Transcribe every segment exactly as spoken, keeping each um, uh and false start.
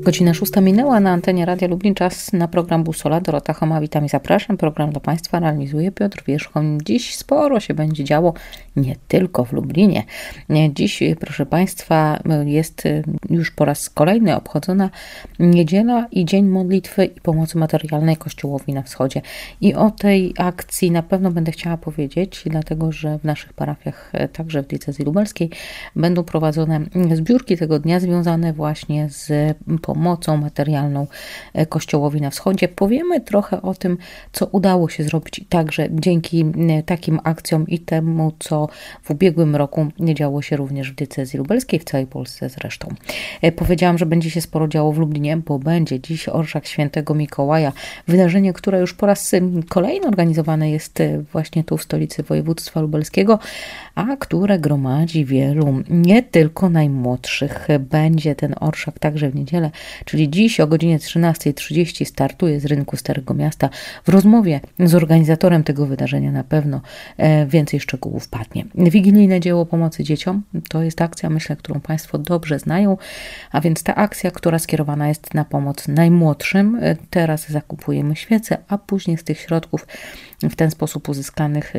Godzina szósta minęła na antenie Radia Lublin. Czas na program Busola. Dorota Choma, witam i zapraszam. Program do Państwa realizuje Piotr Wierzchoń. Dziś sporo się będzie działo, nie tylko w Lublinie. Dziś, proszę Państwa, jest już po raz kolejny obchodzona niedziela i Dzień Modlitwy i Pomocy Materialnej Kościołowi na Wschodzie. I o tej akcji na pewno będę chciała powiedzieć, dlatego że w naszych parafiach, także w diecezji lubelskiej, będą prowadzone zbiórki tego dnia związane właśnie z pomocą materialną Kościołowi na Wschodzie. Powiemy trochę o tym, co udało się zrobić także dzięki takim akcjom i temu, co w ubiegłym roku działo się również w diecezji lubelskiej, w całej Polsce zresztą. Powiedziałam, że będzie się sporo działo w Lublinie, bo będzie dziś Orszak Świętego Mikołaja. Wydarzenie, które już po raz kolejny organizowane jest właśnie tu w stolicy województwa lubelskiego, a które gromadzi wielu, nie tylko najmłodszych. Będzie ten orszak także w niedzielę, czyli dziś o godzinie trzynasta trzydzieści startuje z rynku Starego Miasta. W rozmowie z organizatorem tego wydarzenia na pewno więcej szczegółów padnie. Wigilijne dzieło pomocy dzieciom to jest akcja, myślę, którą Państwo dobrze znają, a więc ta akcja, która skierowana jest na pomoc najmłodszym. Teraz zakupujemy świece, a później z tych środków w ten sposób uzyskanych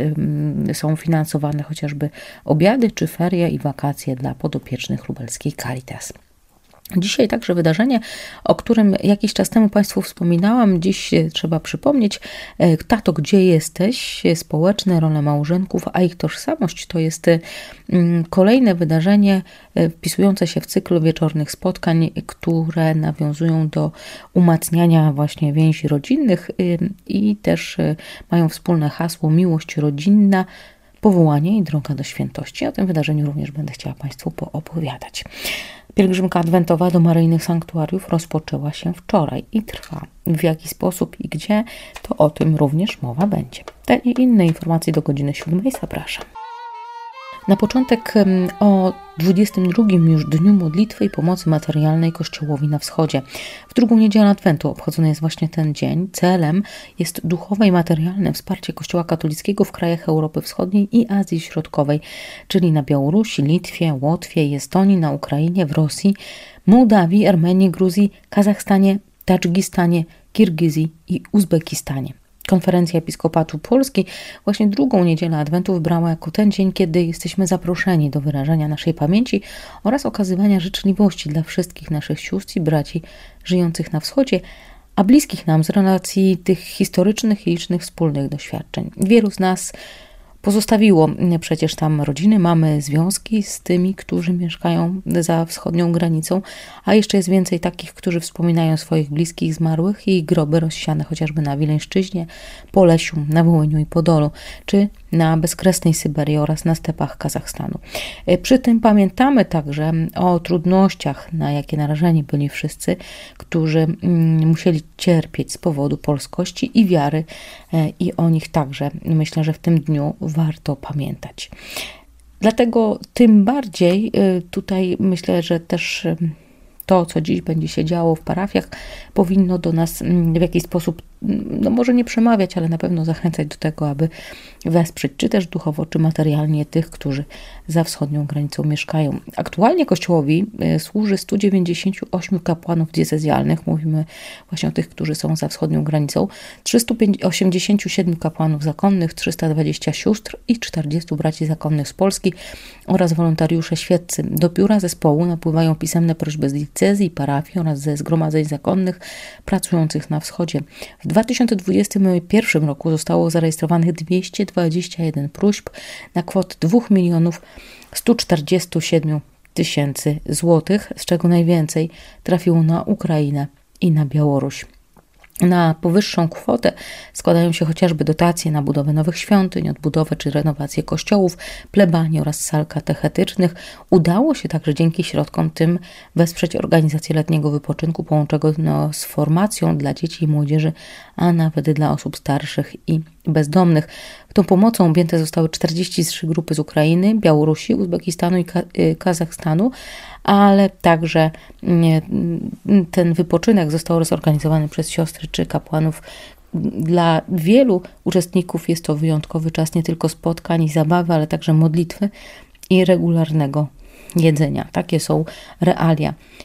są finansowane chociażby obiady czy ferie i wakacje dla podopiecznych lubelskiej Caritas. Dzisiaj także wydarzenie, o którym jakiś czas temu Państwu wspominałam. Dziś trzeba przypomnieć, tato, gdzie jesteś? Społeczne role małżonków, a ich tożsamość. To jest kolejne wydarzenie wpisujące się w cykl wieczornych spotkań, które nawiązują do umacniania właśnie więzi rodzinnych i też mają wspólne hasło miłość rodzinna, powołanie i droga do świętości. O tym wydarzeniu również będę chciała Państwu poopowiadać. Pielgrzymka adwentowa do maryjnych sanktuariów rozpoczęła się wczoraj i trwa. W jaki sposób i gdzie, to o tym również mowa będzie. Te i inne informacje do godziny siódmej zapraszam. Na początek o dwudziestym drugim już Dniu Modlitwy i Pomocy Materialnej Kościołowi na Wschodzie. W drugą niedzielę Adwentu obchodzony jest właśnie ten dzień. Celem jest duchowe i materialne wsparcie Kościoła katolickiego w krajach Europy Wschodniej i Azji Środkowej, czyli na Białorusi, Litwie, Łotwie, Estonii, na Ukrainie, w Rosji, Mołdawii, Armenii, Gruzji, Kazachstanie, Tadżykistanie, Kirgizji i Uzbekistanie. Konferencja Episkopatu Polski właśnie drugą niedzielę Adwentu wybrała jako ten dzień, kiedy jesteśmy zaproszeni do wyrażania naszej pamięci oraz okazywania życzliwości dla wszystkich naszych sióstr i braci żyjących na wschodzie, a bliskich nam z relacji tych historycznych i licznych wspólnych doświadczeń. Wielu z nas pozostawiło przecież tam rodziny, mamy związki z tymi, którzy mieszkają za wschodnią granicą, a jeszcze jest więcej takich, którzy wspominają swoich bliskich zmarłych i ich groby rozsiane chociażby na Wileńszczyźnie, Polesiu, na Wołyniu i Podolu, czy na bezkresnej Syberii oraz na stepach Kazachstanu. Przy tym pamiętamy także o trudnościach, na jakie narażeni byli wszyscy, którzy musieli cierpieć z powodu polskości i wiary, i o nich także myślę, że w tym dniu warto pamiętać. Dlatego tym bardziej tutaj myślę, że też to, co dziś będzie się działo w parafiach, powinno do nas w jakiś sposób, no może nie przemawiać, ale na pewno zachęcać do tego, aby wesprzeć, czy też duchowo, czy materialnie tych, którzy za wschodnią granicą mieszkają. Aktualnie Kościołowi służy stu dziewięćdziesięciu ośmiu kapłanów diecezjalnych, mówimy właśnie o tych, którzy są za wschodnią granicą, trzystu osiemdziesięciu siedmiu kapłanów zakonnych, trzysta dwadzieścia sióstr i czterdziestu braci zakonnych z Polski oraz wolontariusze świeccy. Do biura zespołu napływają pisemne prośby z diecezji i parafii oraz ze zgromadzeń zakonnych pracujących na wschodzie. W dwa tysiące dwudziestym pierwszym roku zostało zarejestrowanych dwieście dwadzieścia jeden próśb na kwotę dwa miliony sto czterdzieści siedem tysięcy złotych, z czego najwięcej trafiło na Ukrainę i na Białoruś. Na powyższą kwotę składają się chociażby dotacje na budowę nowych świątyń, odbudowę czy renowację kościołów, plebanii oraz sal katechetycznych. Udało się także dzięki środkom tym wesprzeć organizację letniego wypoczynku połączonego z formacją dla dzieci i młodzieży, a nawet dla osób starszych i bezdomnych. Tą pomocą objęte zostały czterdzieści trzy grupy z Ukrainy, Białorusi, Uzbekistanu i Kazachstanu, ale także ten wypoczynek został zorganizowany przez siostry czy kapłanów. Dla wielu uczestników jest to wyjątkowy czas nie tylko spotkań i zabawy, ale także modlitwy i regularnego jedzenia. Takie są realia.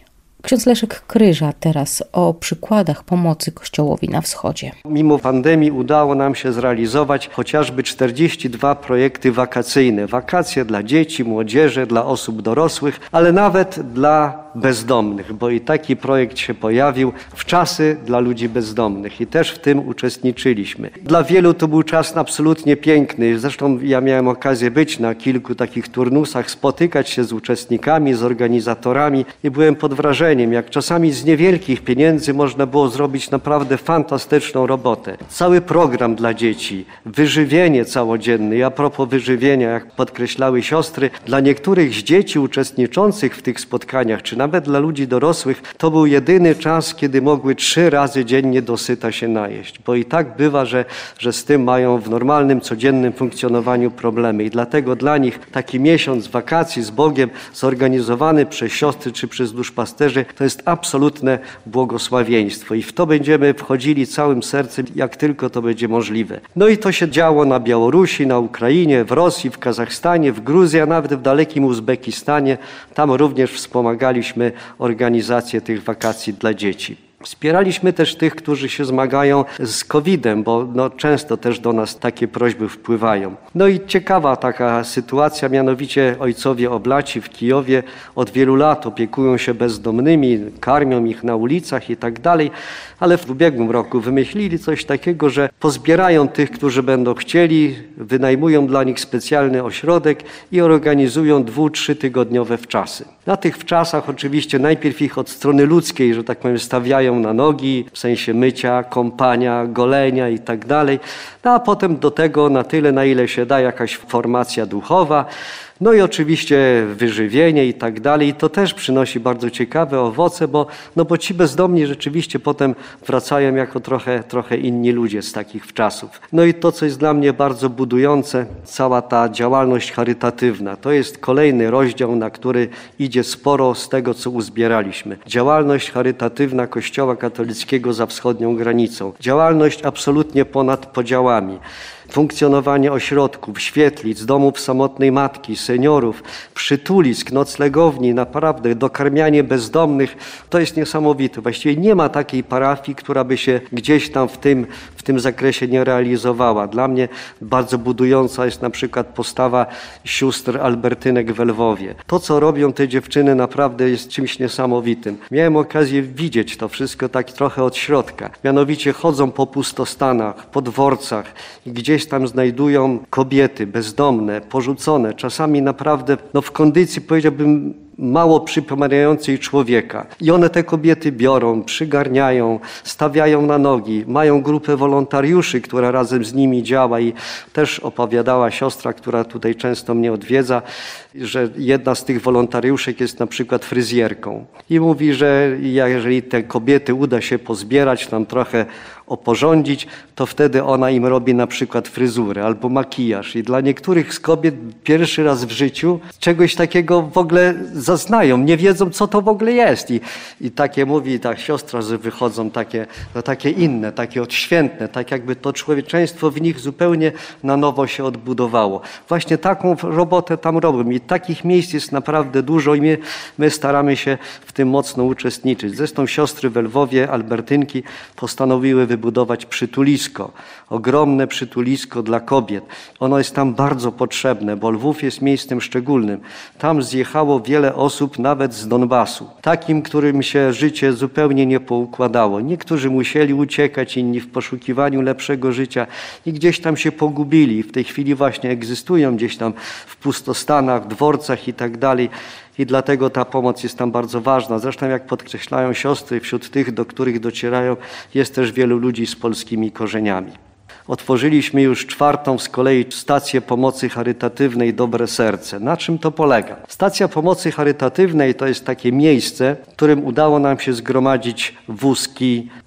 Ksiądz Leszek Kryża teraz o przykładach pomocy Kościołowi na wschodzie. Mimo pandemii udało nam się zrealizować chociażby czterdzieści dwa projekty wakacyjne. Wakacje dla dzieci, młodzieży, dla osób dorosłych, ale nawet dla bezdomnych, bo i taki projekt się pojawił w czasy dla ludzi bezdomnych i też w tym uczestniczyliśmy. Dla wielu to był czas absolutnie piękny. Zresztą ja miałem okazję być na kilku takich turnusach, spotykać się z uczestnikami, z organizatorami i byłem pod wrażeniem, jak czasami z niewielkich pieniędzy można było zrobić naprawdę fantastyczną robotę. Cały program dla dzieci, wyżywienie całodzienne. I a propos wyżywienia, jak podkreślały siostry, dla niektórych z dzieci uczestniczących w tych spotkaniach, czy nawet dla ludzi dorosłych, to był jedyny czas, kiedy mogły trzy razy dziennie dosyta się najeść. Bo i tak bywa, że, że z tym mają w normalnym, codziennym funkcjonowaniu problemy. I dlatego dla nich taki miesiąc wakacji z Bogiem zorganizowany przez siostry czy przez duszpasterzy to jest absolutne błogosławieństwo. I w to będziemy wchodzili całym sercem, jak tylko to będzie możliwe. No i to się działo na Białorusi, na Ukrainie, w Rosji, w Kazachstanie, w Gruzji, a nawet w dalekim Uzbekistanie. Tam również wspomagaliśmy organizację tych wakacji dla dzieci. Wspieraliśmy też tych, którzy się zmagają z kowidem, bo no, często też do nas takie prośby wpływają. No i ciekawa taka sytuacja, mianowicie ojcowie oblaci w Kijowie od wielu lat opiekują się bezdomnymi, karmią ich na ulicach i tak dalej, ale w ubiegłym roku wymyślili coś takiego, że pozbierają tych, którzy będą chcieli, wynajmują dla nich specjalny ośrodek i organizują dwu-, trzytygodniowe wczasy. Na tych wczasach oczywiście najpierw ich od strony ludzkiej, że tak powiem, stawiają na nogi, w sensie mycia, kąpania, golenia i tak dalej, no a potem do tego na tyle, na ile się da, jakaś formacja duchowa, no i oczywiście wyżywienie i tak dalej. I to też przynosi bardzo ciekawe owoce, bo, no bo ci bezdomni rzeczywiście potem wracają jako trochę, trochę inni ludzie z takich wczasów. No i to, co jest dla mnie bardzo budujące, cała ta działalność charytatywna. To jest kolejny rozdział, na który idzie sporo z tego, co uzbieraliśmy. Działalność charytatywna Kościoła katolickiego za wschodnią granicą. Działalność absolutnie ponad podziałami. Funkcjonowanie ośrodków, świetlic, domów samotnej matki, seniorów, przytulisk, noclegowni, naprawdę dokarmianie bezdomnych, to jest niesamowite. Właściwie nie ma takiej parafii, która by się gdzieś tam w tym, w tym zakresie nie realizowała. Dla mnie bardzo budująca jest na przykład postawa sióstr Albertynek w Lwowie. To, co robią te dziewczyny, naprawdę jest czymś niesamowitym. Miałem okazję widzieć to wszystko tak trochę od środka. Mianowicie chodzą po pustostanach, po dworcach i gdzieś tam znajdują kobiety bezdomne, porzucone, czasami naprawdę no, w kondycji, powiedziałbym, mało przypominającej człowieka. I one te kobiety biorą, przygarniają, stawiają na nogi. Mają grupę wolontariuszy, która razem z nimi działa i też opowiadała siostra, która tutaj często mnie odwiedza, że jedna z tych wolontariuszek jest na przykład fryzjerką. I mówi, że jeżeli te kobiety uda się pozbierać, tam trochę oporządzić, to wtedy ona im robi na przykład fryzurę albo makijaż. I dla niektórych z kobiet pierwszy raz w życiu czegoś takiego w ogóle zaznają, nie wiedzą, co to w ogóle jest. I, i takie mówi ta siostra, że wychodzą takie, no takie inne, takie odświętne, tak jakby to człowieczeństwo w nich zupełnie na nowo się odbudowało. Właśnie taką robotę tam robią i takich miejsc jest naprawdę dużo i my, my staramy się w tym mocno uczestniczyć. Zresztą siostry w Lwowie, Albertynki, postanowiły wybudować przytulisko, ogromne przytulisko dla kobiet. Ono jest tam bardzo potrzebne, bo Lwów jest miejscem szczególnym. Tam zjechało wiele osób nawet z Donbasu, takim, którym się życie zupełnie nie poukładało. Niektórzy musieli uciekać, inni w poszukiwaniu lepszego życia i gdzieś tam się pogubili. W tej chwili właśnie egzystują gdzieś tam w pustostanach, dworcach i tak dalej. I dlatego ta pomoc jest tam bardzo ważna. Zresztą jak podkreślają siostry, wśród tych, do których docierają, jest też wielu ludzi z polskimi korzeniami. Otworzyliśmy już czwartą z kolei stację pomocy charytatywnej Dobre Serce. Na czym to polega? Stacja pomocy charytatywnej to jest takie miejsce, w którym udało nam się zgromadzić wózki,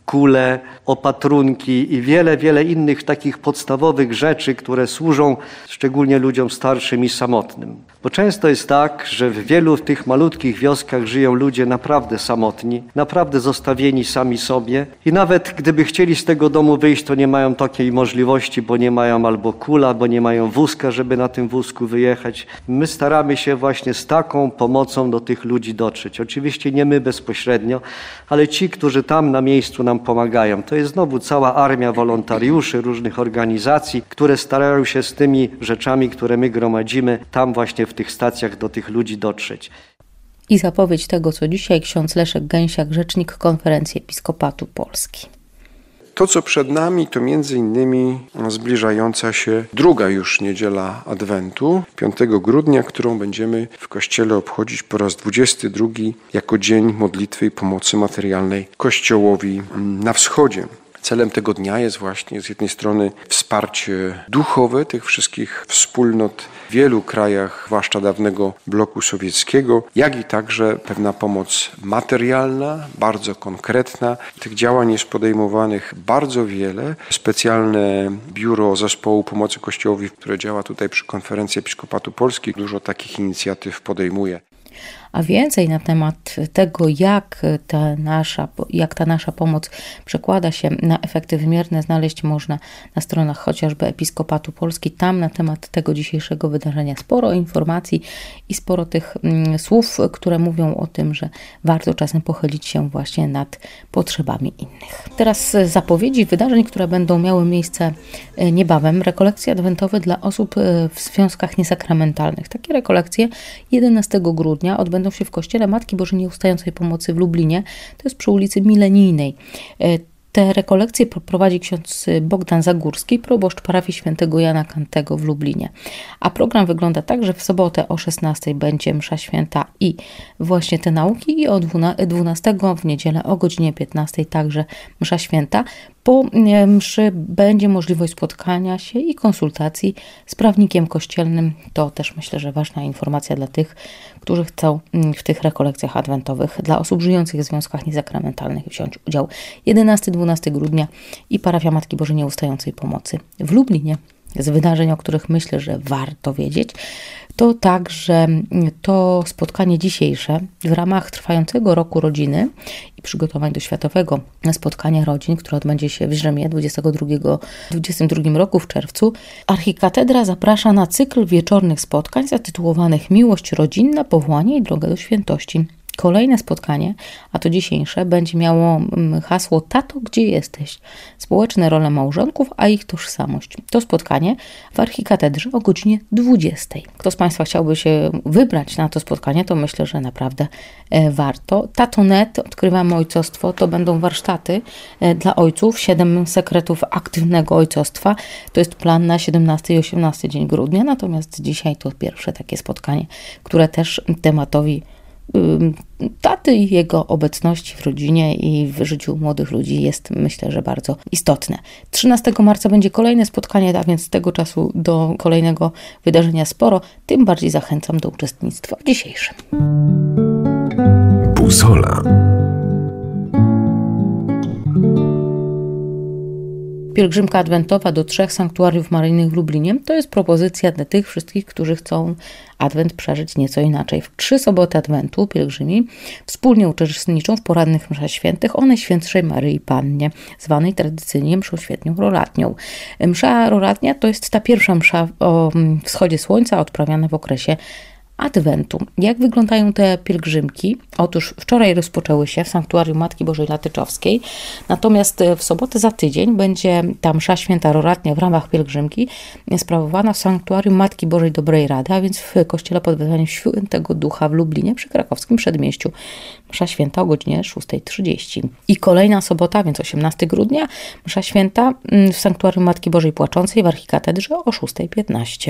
kule, opatrunki i wiele, wiele innych takich podstawowych rzeczy, które służą szczególnie ludziom starszym i samotnym. Bo często jest tak, że w wielu tych malutkich wioskach żyją ludzie naprawdę samotni, naprawdę zostawieni sami sobie i nawet gdyby chcieli z tego domu wyjść, to nie mają takiej możliwości, bo nie mają albo kula, bo nie mają wózka, żeby na tym wózku wyjechać. My staramy się właśnie z taką pomocą do tych ludzi dotrzeć. Oczywiście nie my bezpośrednio, ale ci, którzy tam na miejscu nam pomagają. To jest znowu cała armia wolontariuszy, różnych organizacji, które starają się z tymi rzeczami, które my gromadzimy, tam właśnie w tych stacjach do tych ludzi dotrzeć. I zapowiedź tego, co dzisiaj ksiądz Leszek Gęsiak, rzecznik Konferencji Episkopatu Polski. To, co przed nami, to między innymi zbliżająca się druga już niedziela Adwentu, piątego grudnia, którą będziemy w Kościele obchodzić po raz dwudziesty drugi jako Dzień Modlitwy i Pomocy Materialnej Kościołowi na Wschodzie. Celem tego dnia jest właśnie z jednej strony wsparcie duchowe tych wszystkich wspólnot w wielu krajach, zwłaszcza dawnego bloku sowieckiego, jak i także pewna pomoc materialna, bardzo konkretna. Tych działań jest podejmowanych bardzo wiele. Specjalne biuro zespołu pomocy Kościołowi, które działa tutaj przy Konferencji Episkopatu Polski, dużo takich inicjatyw podejmuje. A więcej na temat tego, jak ta nasza, jak ta nasza pomoc przekłada się na efekty wymierne, znaleźć można na stronach chociażby Episkopatu Polski. Tam na temat tego dzisiejszego wydarzenia sporo informacji i sporo tych mm, słów, które mówią o tym, że warto czasem pochylić się właśnie nad potrzebami innych. Teraz zapowiedzi wydarzeń, które będą miały miejsce niebawem. Rekolekcje adwentowe dla osób w związkach niesakramentalnych. Takie rekolekcje jedenastego grudnia odbędą się w Kościele Matki Bożej Nieustającej Pomocy w Lublinie. To jest przy ulicy Milenijnej. Te rekolekcje prowadzi ksiądz Bogdan Zagórski, proboszcz parafii świętego Jana Kantego w Lublinie. A program wygląda tak, że w sobotę o szesnastej będzie msza święta i właśnie te nauki i o dwunastego w niedzielę o godzinie piętnastej także msza święta. Po mszy będzie możliwość spotkania się i konsultacji z prawnikiem kościelnym. To też myślę, że ważna informacja dla tych, którzy chcą w tych rekolekcjach adwentowych dla osób żyjących w związkach niesakramentalnych wziąć udział. jedenastego do dwunastego grudnia i parafia Matki Bożej Nieustającej Pomocy w Lublinie. Z wydarzeń, o których myślę, że warto wiedzieć, to także to spotkanie dzisiejsze w ramach trwającego roku rodziny i przygotowań do Światowego Spotkania Rodzin, które odbędzie się w Rzymie dwudziestego drugiego, dwudziestego drugiego roku w czerwcu. Archikatedra zaprasza na cykl wieczornych spotkań zatytułowanych Miłość rodzinna, powołanie i droga do świętości. Kolejne spotkanie, a to dzisiejsze, będzie miało hasło Tato, gdzie jesteś? Społeczne role małżonków, a ich tożsamość. To spotkanie w Archikatedrze o godzinie dwudziestej. Kto z Państwa chciałby się wybrać na to spotkanie, to myślę, że naprawdę warto. Tato kropka net, odkrywamy ojcostwo, to będą warsztaty dla ojców, siedem sekretów aktywnego ojcostwa. To jest plan na siedemnasty i osiemnasty dzień grudnia, natomiast dzisiaj to pierwsze takie spotkanie, które też tematowi taty i jego obecności w rodzinie i w życiu młodych ludzi jest, myślę, że bardzo istotne. trzynastego marca będzie kolejne spotkanie, a więc tego czasu do kolejnego wydarzenia sporo. Tym bardziej zachęcam do uczestnictwa w dzisiejszym. Busola. Pielgrzymka adwentowa do trzech sanktuariów maryjnych w Lublinie to jest propozycja dla tych wszystkich, którzy chcą adwent przeżyć nieco inaczej. W trzy soboty adwentu pielgrzymi wspólnie uczestniczą w porannych mszach świętych o Najświętszej Maryi Pannie, zwanej tradycyjnie mszą świętą roratnią. Msza roratnia to jest ta pierwsza msza o wschodzie słońca odprawiana w okresie Adwentu. Jak wyglądają te pielgrzymki? Otóż wczoraj rozpoczęły się w Sanktuarium Matki Bożej Latyczowskiej, natomiast w sobotę za tydzień będzie ta msza święta roratnia w ramach pielgrzymki sprawowana w Sanktuarium Matki Bożej Dobrej Rady, a więc w kościele pod wezwaniem Świętego Ducha w Lublinie przy krakowskim przedmieściu. Msza święta o godzinie szósta trzydzieści. I kolejna sobota, więc osiemnastego grudnia, msza święta w Sanktuarium Matki Bożej Płaczącej w Archikatedrze o szósta piętnaście.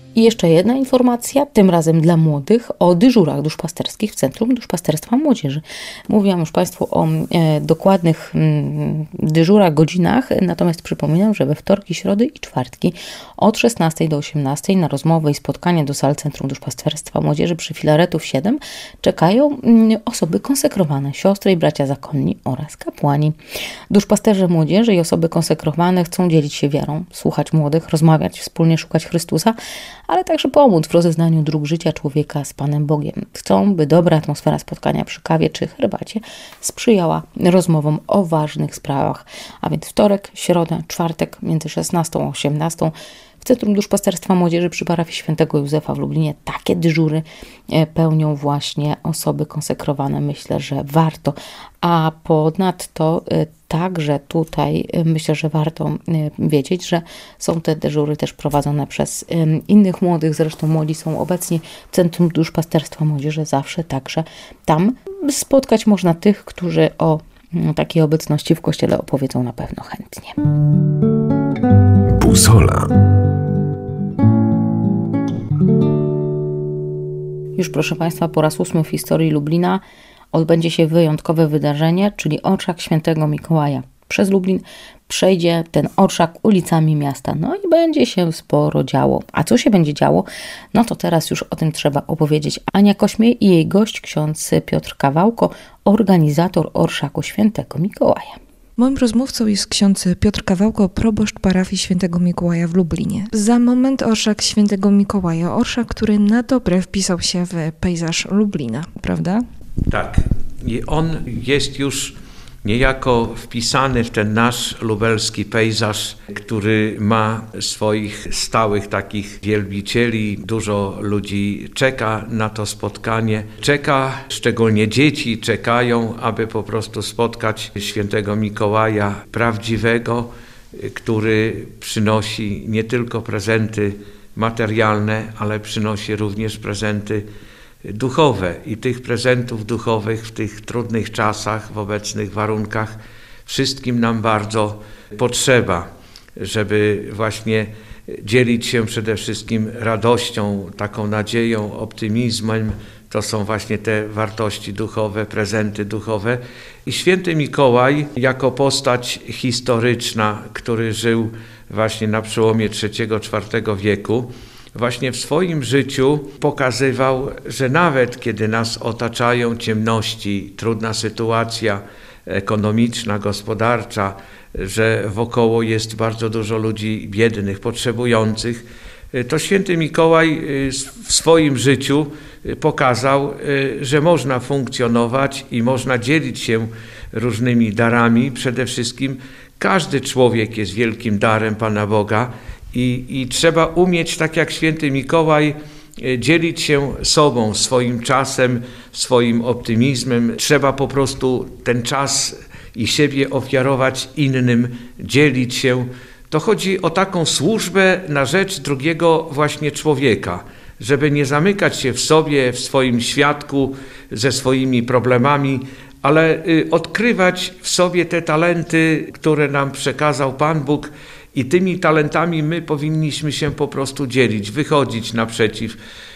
I jeszcze jedna informacja, tym razem dla młodych, o dyżurach duszpasterskich w Centrum Duszpasterstwa Młodzieży. Mówiłam już Państwu o e, dokładnych m, dyżurach, godzinach, natomiast przypominam, że we wtorki, środy i czwartki od szesnastej do osiemnastej na rozmowę i spotkanie do sal Centrum Duszpasterstwa Młodzieży przy Filaretów siedem czekają m, osoby konsekrowane, siostry i bracia zakonni oraz kapłani. Duszpasterze młodzieży i osoby konsekrowane chcą dzielić się wiarą, słuchać młodych, rozmawiać, wspólnie szukać Chrystusa, ale także pomóc w rozeznaniu dróg życia człowieka z Panem Bogiem. Chcą, by dobra atmosfera spotkania przy kawie czy herbacie sprzyjała rozmowom o ważnych sprawach. A więc wtorek, środa, czwartek między szesnastą a osiemnastą w Centrum Duszpasterstwa Młodzieży przy parafii Świętego Józefa w Lublinie takie dyżury pełnią właśnie osoby konsekrowane. Myślę, że warto. A ponadto także tutaj myślę, że warto wiedzieć, że są te dyżury też prowadzone przez innych młodych. Zresztą młodzi są obecni w Centrum Duszpasterstwa Młodzieży zawsze, także tam spotkać można tych, którzy o takiej obecności w Kościele opowiedzą na pewno chętnie. Busola. Już proszę Państwa, po raz ósmy w historii Lublina odbędzie się wyjątkowe wydarzenie, czyli Orszak Świętego Mikołaja. Przez Lublin przejdzie ten orszak ulicami miasta. No i będzie się sporo działo. A co się będzie działo? No to teraz już o tym trzeba opowiedzieć. Ania Kośmiej i jej gość, ksiądz Piotr Kawałko, organizator Orszaku Świętego Mikołaja. Moim rozmówcą jest ksiądz Piotr Kawałko, proboszcz parafii Świętego Mikołaja w Lublinie. Za moment orszak Świętego Mikołaja, orszak, który na dobre wpisał się w pejzaż Lublina, prawda? Tak. I on jest już niejako wpisany w ten nasz lubelski pejzaż, który ma swoich stałych takich wielbicieli. Dużo ludzi czeka na to spotkanie. Czeka, szczególnie dzieci czekają, aby po prostu spotkać świętego Mikołaja prawdziwego, który przynosi nie tylko prezenty materialne, ale przynosi również prezenty duchowe. I tych prezentów duchowych w tych trudnych czasach, w obecnych warunkach wszystkim nam bardzo potrzeba, żeby właśnie dzielić się przede wszystkim radością, taką nadzieją, optymizmem. To są właśnie te wartości duchowe, prezenty duchowe. I święty Mikołaj jako postać historyczna, który żył właśnie na przełomie trzeciego czwartego wieku, właśnie w swoim życiu pokazywał, że nawet kiedy nas otaczają ciemności, trudna sytuacja ekonomiczna, gospodarcza, że wokoło jest bardzo dużo ludzi biednych, potrzebujących, to święty Mikołaj w swoim życiu pokazał, że można funkcjonować i można dzielić się różnymi darami. Przede wszystkim każdy człowiek jest wielkim darem Pana Boga i, i trzeba umieć, tak jak święty Mikołaj, dzielić się sobą, swoim czasem, swoim optymizmem. Trzeba po prostu ten czas i siebie ofiarować innym, dzielić się. To chodzi o taką służbę na rzecz drugiego właśnie człowieka, żeby nie zamykać się w sobie, w swoim świadku, ze swoimi problemami, ale odkrywać w sobie te talenty, które nam przekazał Pan Bóg, i tymi talentami my powinniśmy się po prostu dzielić, wychodzić naprzeciw,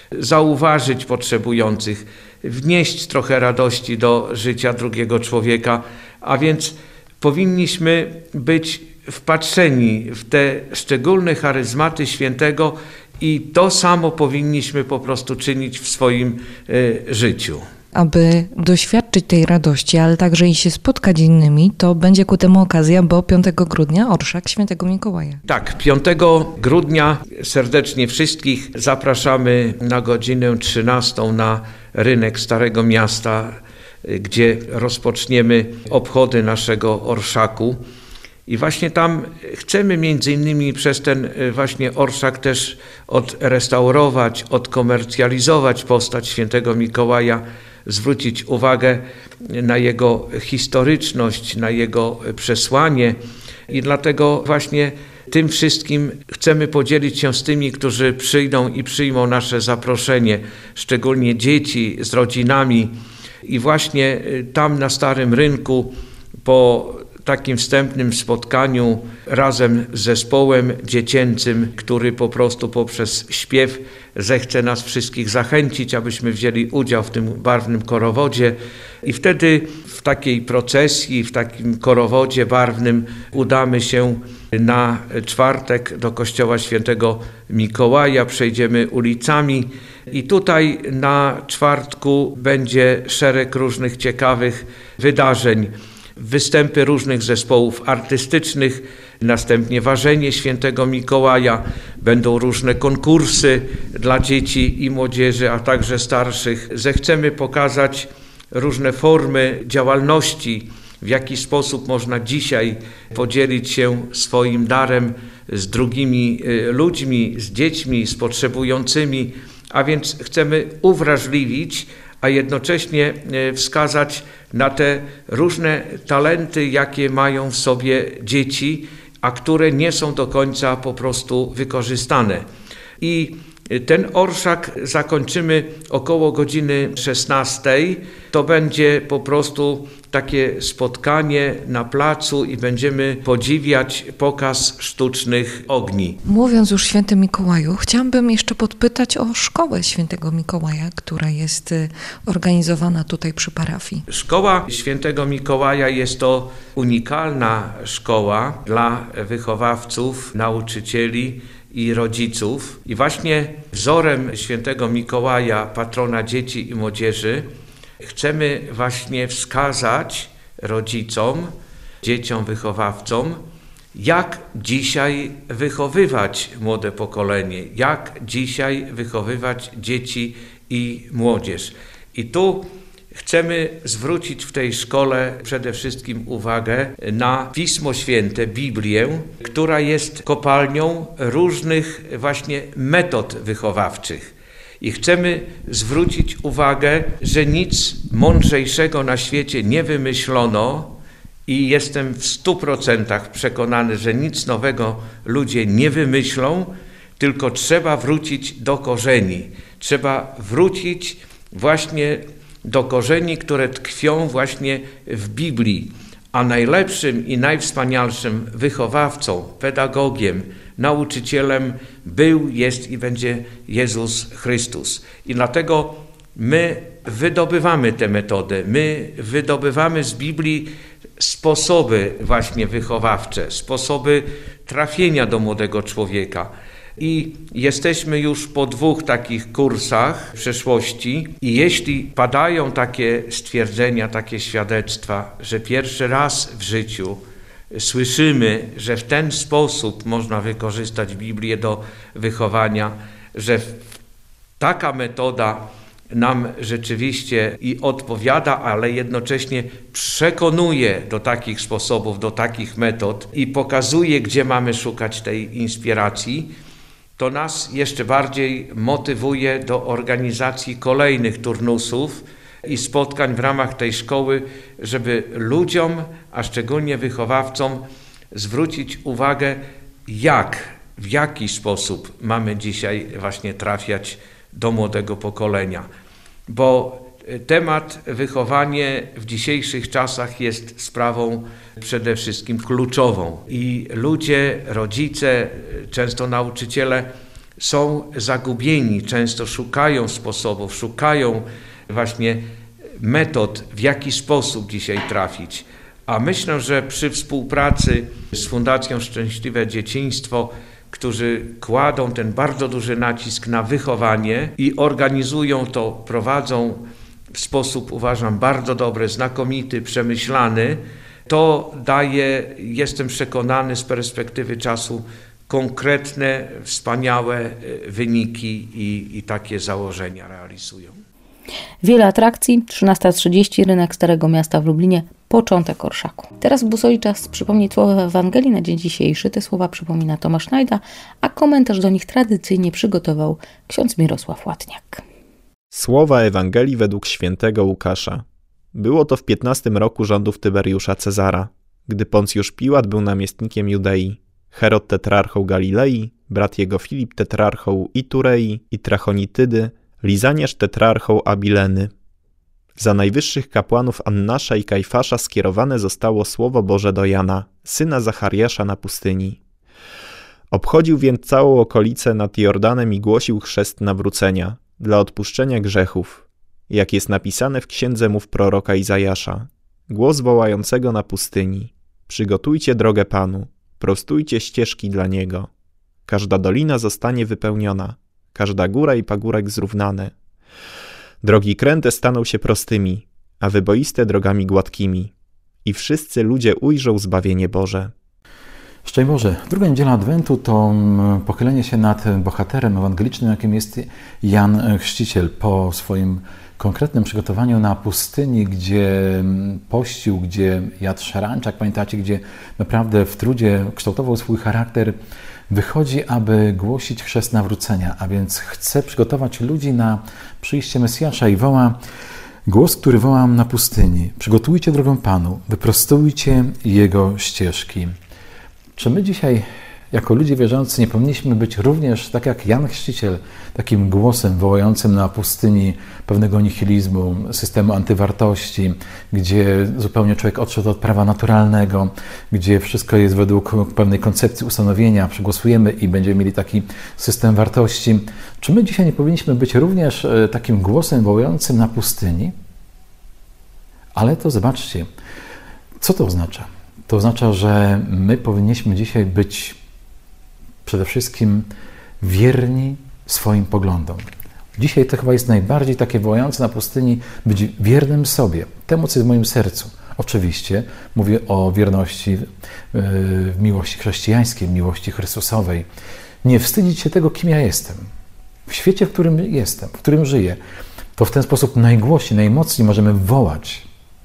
zauważyć potrzebujących, wnieść trochę radości do życia drugiego człowieka, a więc powinniśmy być wpatrzeni w te szczególne charyzmaty świętego i to samo powinniśmy po prostu czynić w swoim y, życiu. Aby doświadczyć tej radości, ale także i się spotkać z innymi, to będzie ku temu okazja, bo piątego grudnia orszak Świętego Mikołaja. Tak, piątego grudnia serdecznie wszystkich zapraszamy na godzinę trzynastą na rynek Starego Miasta, gdzie rozpoczniemy obchody naszego orszaku. I właśnie tam chcemy między innymi przez ten właśnie orszak też odrestaurować, odkomercjalizować postać świętego Mikołaja, zwrócić uwagę na jego historyczność, na jego przesłanie i dlatego właśnie tym wszystkim chcemy podzielić się z tymi, którzy przyjdą i przyjmą nasze zaproszenie, szczególnie dzieci z rodzinami i właśnie tam na Starym Rynku po takim wstępnym spotkaniu razem z zespołem dziecięcym, który po prostu poprzez śpiew zechce nas wszystkich zachęcić, abyśmy wzięli udział w tym barwnym korowodzie. I wtedy w takiej procesji, w takim korowodzie barwnym udamy się na czwartek do kościoła świętego Mikołaja, przejdziemy ulicami i tutaj na czwartku będzie szereg różnych ciekawych wydarzeń, występy różnych zespołów artystycznych, następnie ważenie świętego Mikołaja, będą różne konkursy dla dzieci i młodzieży, a także starszych. Zechcemy pokazać różne formy działalności, w jaki sposób można dzisiaj podzielić się swoim darem z drugimi ludźmi, z dziećmi, z potrzebującymi, a więc chcemy uwrażliwić, a jednocześnie wskazać na te różne talenty, jakie mają w sobie dzieci, a które nie są do końca po prostu wykorzystane. I ten orszak zakończymy około godziny szesnastej. To będzie po prostu takie spotkanie na placu i będziemy podziwiać pokaz sztucznych ogni. Mówiąc już świętym Mikołaju, chciałabym jeszcze podpytać o szkołę świętego Mikołaja, która jest organizowana tutaj przy parafii. Szkoła świętego Mikołaja jest to unikalna szkoła dla wychowawców, nauczycieli i rodziców. I właśnie wzorem świętego Mikołaja, patrona dzieci i młodzieży, chcemy właśnie wskazać rodzicom, dzieciom, wychowawcom, jak dzisiaj wychowywać młode pokolenie, jak dzisiaj wychowywać dzieci i młodzież. I tu chcemy zwrócić w tej szkole przede wszystkim uwagę na Pismo Święte, Biblię, która jest kopalnią różnych właśnie metod wychowawczych. I chcemy zwrócić uwagę, że nic mądrzejszego na świecie nie wymyślono i jestem w stu procentach przekonany, że nic nowego ludzie nie wymyślą, tylko trzeba wrócić do korzeni. Trzeba wrócić właśnie do korzeni, które tkwią właśnie w Biblii. A najlepszym i najwspanialszym wychowawcą, pedagogiem, nauczycielem był, jest i będzie Jezus Chrystus. I dlatego my wydobywamy tę metodę, my wydobywamy z Biblii sposoby właśnie wychowawcze, sposoby trafienia do młodego człowieka. I jesteśmy już po dwóch takich kursach w przeszłości i jeśli padają takie stwierdzenia, takie świadectwa, że pierwszy raz w życiu słyszymy, że w ten sposób można wykorzystać Biblię do wychowania, że taka metoda nam rzeczywiście i odpowiada, ale jednocześnie przekonuje do takich sposobów, do takich metod i pokazuje, gdzie mamy szukać tej inspiracji, to nas jeszcze bardziej motywuje do organizacji kolejnych turnusów i spotkań w ramach tej szkoły, żeby ludziom, a szczególnie wychowawcom zwrócić uwagę, jak, w jaki sposób mamy dzisiaj właśnie trafiać do młodego pokolenia. Bo temat wychowanie w dzisiejszych czasach jest sprawą przede wszystkim kluczową i ludzie, rodzice, często nauczyciele są zagubieni, często szukają sposobów, szukają właśnie metod, w jaki sposób dzisiaj trafić. A myślę, że przy współpracy z Fundacją Szczęśliwe Dzieciństwo, którzy kładą ten bardzo duży nacisk na wychowanie i organizują to, prowadzą w sposób, uważam, bardzo dobry, znakomity, przemyślany, to daje, jestem przekonany, z perspektywy czasu konkretne, wspaniałe wyniki i, i takie założenia realizują. Wiele atrakcji, trzynasta trzydzieści, rynek Starego Miasta w Lublinie, początek orszaku. Teraz w Busoli czas przypomnieć słowa Ewangelii na dzień dzisiejszy. Te słowa przypomina Tomasz Najda, a komentarz do nich tradycyjnie przygotował ksiądz Mirosław Łatniak. Słowa Ewangelii według świętego Łukasza. Było to w piętnastym roku rządów Tyberiusza Cezara, gdy Poncjusz Piłat był namiestnikiem Judei, Herod tetrarchą Galilei, brat jego Filip tetrarchą Iturei i Trachonitydy, Lizaniasz tetrarchą Abileny. Za najwyższych kapłanów Annasza i Kajfasza skierowane zostało Słowo Boże do Jana, syna Zachariasza na pustyni. Obchodził więc całą okolicę nad Jordanem i głosił chrzest nawrócenia dla odpuszczenia grzechów, jak jest napisane w księdze mów proroka Izajasza. Głos wołającego na pustyni: przygotujcie drogę Panu, prostujcie ścieżki dla Niego. Każda dolina zostanie wypełniona, każda góra i pagórek zrównane. Drogi kręte staną się prostymi, a wyboiste drogami gładkimi. I wszyscy ludzie ujrzą zbawienie Boże. Szczęść Boże, druga niedziela Adwentu to pochylenie się nad bohaterem ewangelicznym, jakim jest Jan Chrzciciel. Po swoim konkretnym przygotowaniu na pustyni, gdzie pościł, gdzie jadł szarańczak, pamiętacie, gdzie naprawdę w trudzie kształtował swój charakter, wychodzi, aby głosić chrzest nawrócenia, a więc chce przygotować ludzi na przyjście Mesjasza i woła głos, który wołam na pustyni: przygotujcie drogę Panu, wyprostujcie Jego ścieżki. Czy my dzisiaj, jako ludzie wierzący, nie powinniśmy być również, tak jak Jan Chrzciciel, takim głosem wołającym na pustyni pewnego nihilizmu, systemu antywartości, gdzie zupełnie człowiek odszedł od prawa naturalnego, gdzie wszystko jest według pewnej koncepcji ustanowienia, przegłosujemy i będziemy mieli taki system wartości. Czy my dzisiaj nie powinniśmy być również takim głosem wołającym na pustyni? Ale to zobaczcie, co to oznacza? To oznacza, że my powinniśmy dzisiaj być przede wszystkim wierni swoim poglądom. Dzisiaj to chyba jest najbardziej takie wołające na pustyni, być wiernym sobie, temu, co jest w moim sercu. Oczywiście mówię o wierności w miłości chrześcijańskiej, miłości Chrystusowej. Nie wstydzić się tego, kim ja jestem. W świecie, w którym jestem, w którym żyję, to w ten sposób najgłośniej, najmocniej możemy wołać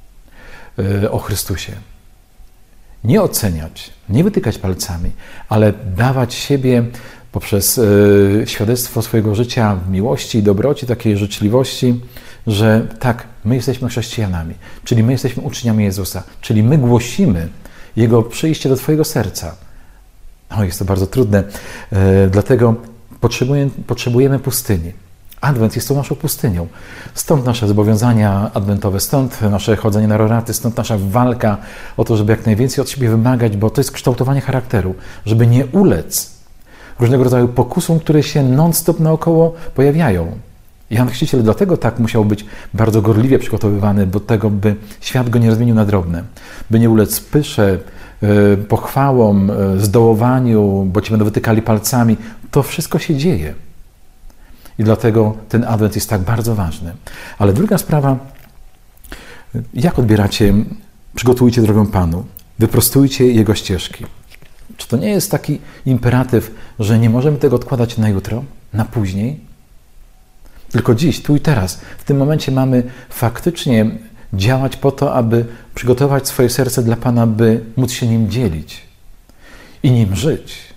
o Chrystusie. Nie oceniać, nie wytykać palcami, ale dawać siebie poprzez y, świadectwo swojego życia w miłości i dobroci, takiej życzliwości, że tak, my jesteśmy chrześcijanami, czyli my jesteśmy uczniami Jezusa, czyli my głosimy Jego przyjście do Twojego serca. O, jest to bardzo trudne, y, dlatego potrzebujemy, potrzebujemy pustyni. Adwent jest tą naszą pustynią. Stąd nasze zobowiązania adwentowe, stąd nasze chodzenie na roraty, stąd nasza walka o to, żeby jak najwięcej od siebie wymagać, bo to jest kształtowanie charakteru, żeby nie ulec różnego rodzaju pokusom, które się non-stop naokoło pojawiają. Jan Chrzciciel dlatego tak musiał być bardzo gorliwie przygotowywany do tego, by świat go nie rozmienił na drobne, by nie ulec pysze, pochwałom, zdołowaniu, bo ci będą wytykali palcami. To wszystko się dzieje. I dlatego ten Adwent jest tak bardzo ważny. Ale druga sprawa, jak odbieracie, przygotujcie drogę Panu, wyprostujcie Jego ścieżki. Czy to nie jest taki imperatyw, że nie możemy tego odkładać na jutro, na później? Tylko dziś, tu i teraz, w tym momencie mamy faktycznie działać po to, aby przygotować swoje serce dla Pana, by móc się Nim dzielić i Nim żyć.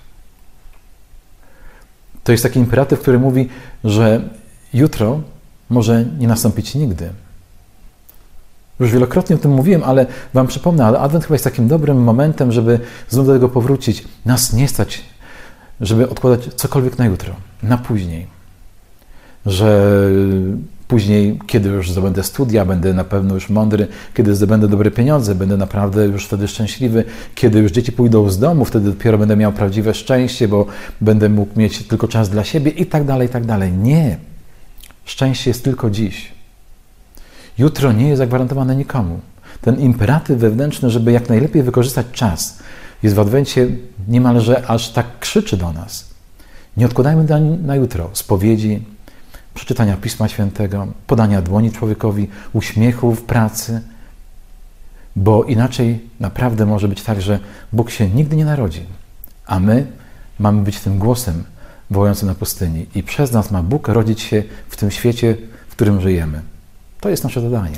To jest taki imperatyw, który mówi, że jutro może nie nastąpić nigdy. Już wielokrotnie o tym mówiłem, ale Wam przypomnę, ale Adwent chyba jest takim dobrym momentem, żeby znów do tego powrócić. Nas nie stać, żeby odkładać cokolwiek na jutro, na później. Że później, kiedy już zdobędę studia, będę na pewno już mądry, kiedy zdobędę dobre pieniądze, będę naprawdę już wtedy szczęśliwy, kiedy już dzieci pójdą z domu, wtedy dopiero będę miał prawdziwe szczęście, bo będę mógł mieć tylko czas dla siebie i tak dalej, i tak dalej. Nie. Szczęście jest tylko dziś. Jutro nie jest zagwarantowane nikomu. Ten imperatyw wewnętrzny, żeby jak najlepiej wykorzystać czas, jest w Adwencie niemalże aż tak krzyczy do nas. Nie odkładajmy na, na jutro spowiedzi, przeczytania Pisma Świętego, podania dłoni człowiekowi, uśmiechu w pracy, bo inaczej naprawdę może być tak, że Bóg się nigdy nie narodzi, a my mamy być tym głosem wołającym na pustyni i przez nas ma Bóg rodzić się w tym świecie, w którym żyjemy. To jest nasze zadanie.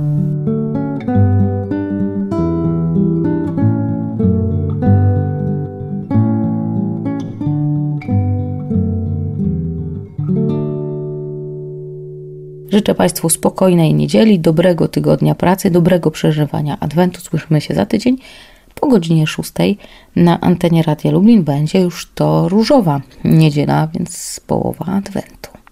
Życzę Państwu spokojnej niedzieli, dobrego tygodnia pracy, dobrego przeżywania Adwentu. Słyszymy się za tydzień po godzinie szóstej na antenie Radia Lublin. Będzie już to różowa niedziela, więc połowa Adwentu.